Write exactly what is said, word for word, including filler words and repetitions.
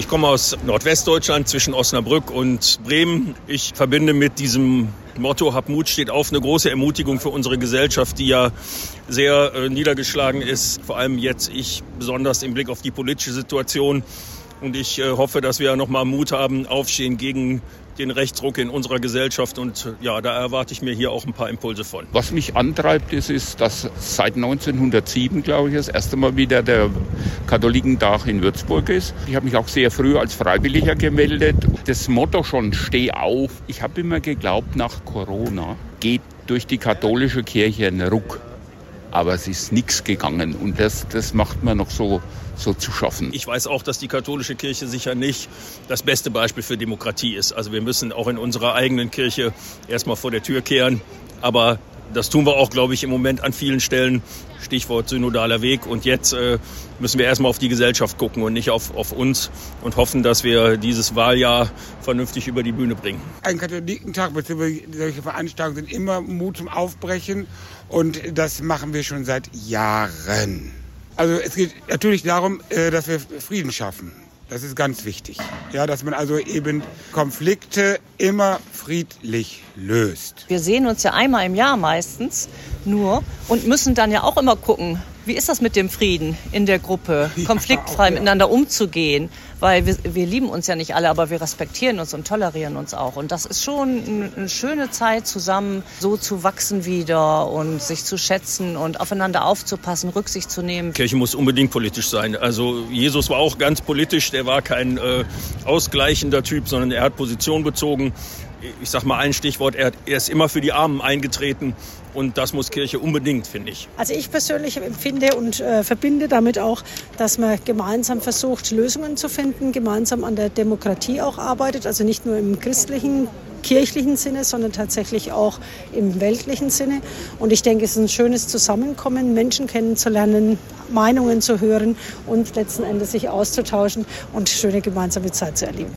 Ich komme aus Nordwestdeutschland zwischen Osnabrück und Bremen. Ich verbinde mit diesem Motto "Hab Mut, steht auf" eine große Ermutigung für unsere Gesellschaft, die ja sehr äh, niedergeschlagen ist. Vor allem jetzt ich besonders im Blick auf die politische Situation. Und ich äh, hoffe, dass wir nochmal Mut haben, aufstehen gegen den Rechtsruck in unserer Gesellschaft. Und ja, da erwarte ich mir hier auch ein paar Impulse von. Was mich antreibt, ist, ist dass seit neunzehnhundertsieben, glaube ich, das erste Mal wieder der Katholikentag in Würzburg ist. Ich habe mich auch sehr früh als Freiwilliger gemeldet. Das Motto schon, steh auf. Ich habe immer geglaubt, nach Corona geht durch die katholische Kirche ein Ruck. Aber es ist nichts gegangen und das, das macht mir noch so, so zu schaffen. Ich weiß auch, dass die katholische Kirche sicher nicht das beste Beispiel für Demokratie ist. Also wir müssen auch in unserer eigenen Kirche erstmal vor der Tür kehren. Aber das tun wir auch, glaube ich, im Moment an vielen Stellen. Stichwort synodaler Weg. Und jetzt äh, müssen wir erstmal auf die Gesellschaft gucken und nicht auf, auf uns und hoffen, dass wir dieses Wahljahr vernünftig über die Bühne bringen. Ein Katholikentag bzw. solche Veranstaltungen sind immer Mut zum Aufbrechen. Und das machen wir schon seit Jahren. Also es geht natürlich darum, dass wir Frieden schaffen. Das ist ganz wichtig. Ja, dass man also eben Konflikte immer friedlich löst. Wir sehen uns ja einmal im Jahr meistens nur und müssen dann ja auch immer gucken, wie ist das mit dem Frieden in der Gruppe, konfliktfrei ja, ja. miteinander umzugehen. Weil wir, wir lieben uns ja nicht alle, aber wir respektieren uns und tolerieren uns auch. Und das ist schon eine schöne Zeit, zusammen so zu wachsen wieder und sich zu schätzen und aufeinander aufzupassen, Rücksicht zu nehmen. Kirche muss unbedingt politisch sein. Also Jesus war auch ganz politisch. Der war kein äh, ausgleichender Typ, sondern er hat Position bezogen. Ich sag mal ein Stichwort, er, er ist immer für die Armen eingetreten. Und das muss Kirche unbedingt, finde ich. Also ich persönlich empfinde und äh, verbinde damit auch, dass man gemeinsam versucht, Lösungen zu finden, gemeinsam an der Demokratie auch arbeitet, also nicht nur im christlichen, kirchlichen Sinne, sondern tatsächlich auch im weltlichen Sinne. Und ich denke, es ist ein schönes Zusammenkommen, Menschen kennenzulernen, Meinungen zu hören und letzten Endes sich auszutauschen und schöne gemeinsame Zeit zu erleben.